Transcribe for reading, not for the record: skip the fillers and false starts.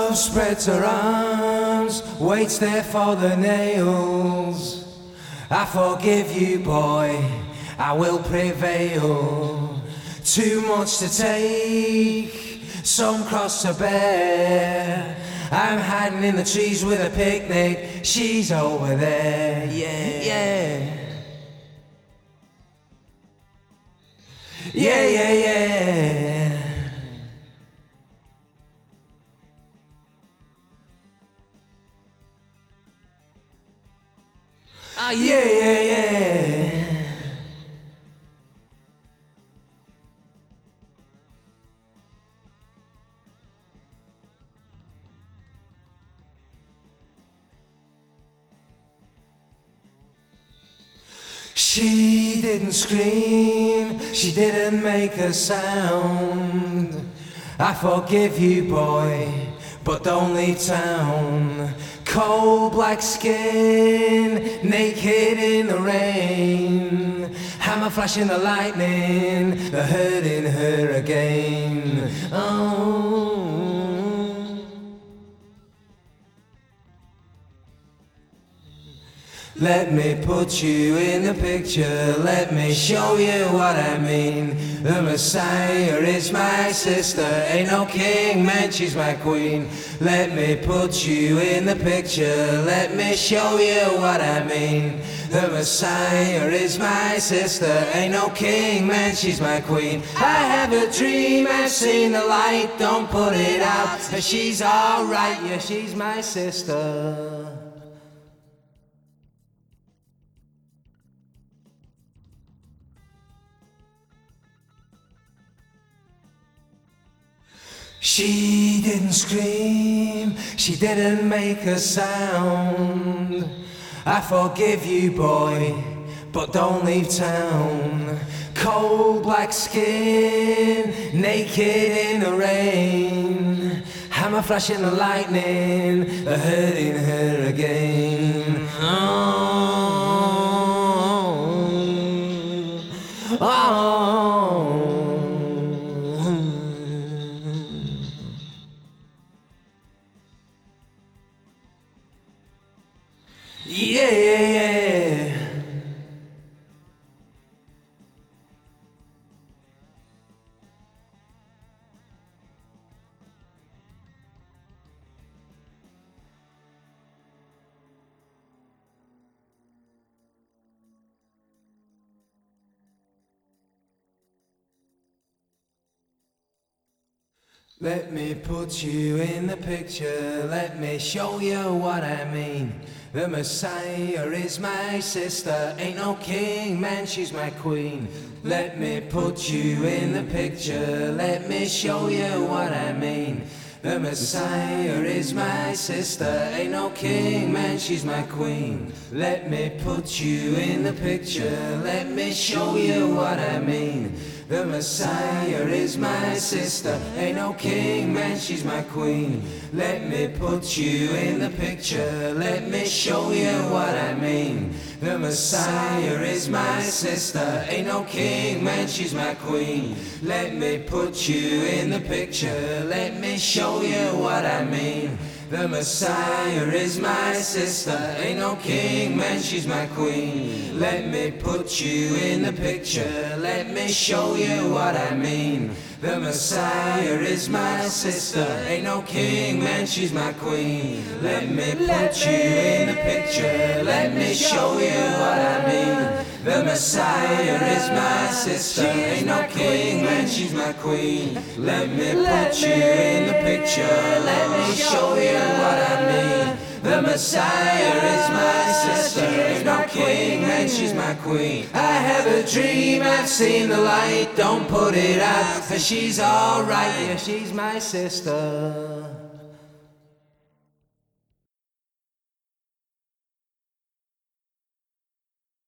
love spreads her arms, waits there for the nails. I forgive you, boy, I will prevail. Too much to take, some cross to bear. I'm hiding in the trees with a picnic, she's over there, yeah, yeah. Yeah, yeah, yeah. Ah, yeah, yeah, yeah. She didn't scream, she didn't make a sound. I forgive you, boy, but don't leave town. Cold black skin, naked in the rain. Hammer flashing the lightning, the hurting her again. Oh. Let me put you in the picture, let me show you what I mean. The Messiah is my sister, ain't no king, man, she's my queen. Let me put you in the picture, let me show you what I mean. The Messiah is my sister, ain't no king, man, she's my queen. I have a dream, I've seen the light, don't put it out. She's alright, yeah, she's my sister. She didn't scream, she didn't make a sound. I forgive you, boy, but don't leave town. Cold black skin, naked in the rain. Hammer flashing the lightning, hurting her again. Oh, oh. Yeah, yeah, yeah. Let me put you in the picture, let me show you what I mean. The Messiah is my sister, ain't no king, man, she's my queen. Let me put you in the picture, let me show you what I mean. The Messiah is my sister, ain't no king, man, she's my queen. Let me put you in the picture, let me show you what I mean. The Messiah is my sister, ain't no king, man, she's my queen. Let me put you in the picture, let me show you what I mean. The Messiah is my sister, ain't no king, man, she's my queen. Let me put you in the picture, let me show you what I mean. The Messiah is my sister, ain't no king, man, she's my queen. Let me put you in the picture, let me show you what I mean. The Messiah is my sister, ain't no king, man, she's my queen. Let me put you in the picture, let me show you what I mean. The Messiah is my sister, ain't no king, man, she's my queen. Let me put you in the picture, let me show you what I mean. The Messiah is my sister, ain't no king, man, she's my queen. I have a dream, I've seen the light, don't put it out, 'cause she's alright, yeah, she's my sister.